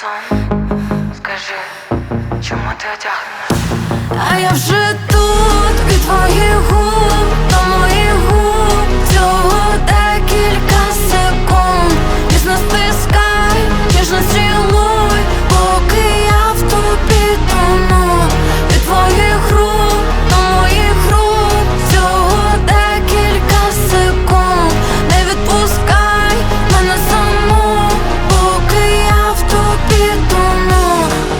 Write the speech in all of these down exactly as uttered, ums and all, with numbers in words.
сон. Скажи, чому ти одягнена? А я вже тут, від твоїх губ до моїх губ. Всього декілька секунд. Ніжно стискай, ніжно цілуй, поки я в тобі тону. Від твоїх рук до моїх рук. Всього декілька секунд. Не відпускай мене саму, поки я в тобі тону.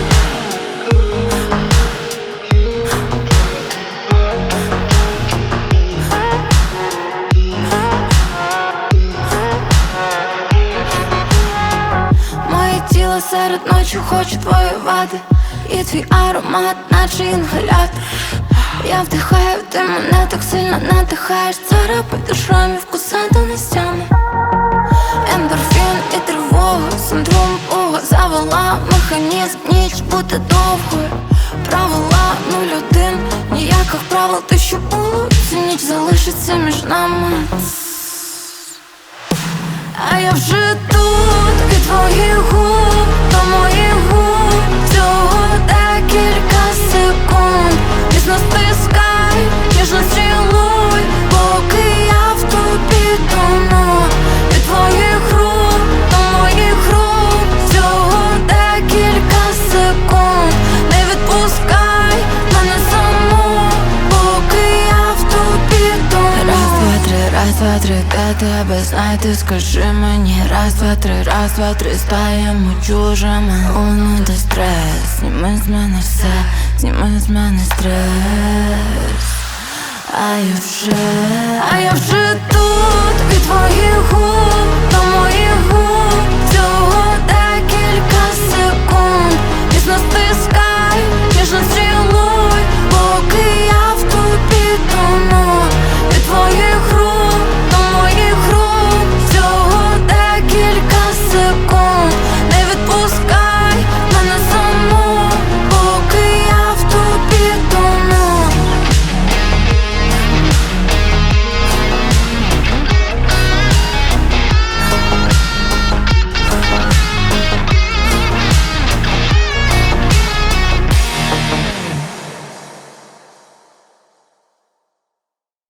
Моє тіло серед ночі хоче воювати, і твій аромат, наче інгалятор. Я вдихаю, ти мене так сильно надихаєш. Царапай душами, вкуса до нестями. Ендорфін і тривога, синдром Бога завела механізм, ніч бути довгою. Правила нуль один, ніяких правил, те, що було, цю ніч залишиться між нами. А я вже тут, від твоїх губ до моїх губ. Всього декілька секунд. Ніжно стискай, ніжно цілуй, поки я в тобі тону. Від твоїх рук до моїх рук. Всього декілька секунд. Не відпускай мене саму, поки я в тобі тону. Раз, два, три, раз, два, три, де тебе знайти, скажи мені. Раз, два, три, раз, два, три, стаємо чужими. Уну де стрес, зніми з мене все, зніми з мене стрес. А я вже, а я вже тут, від твоїх губ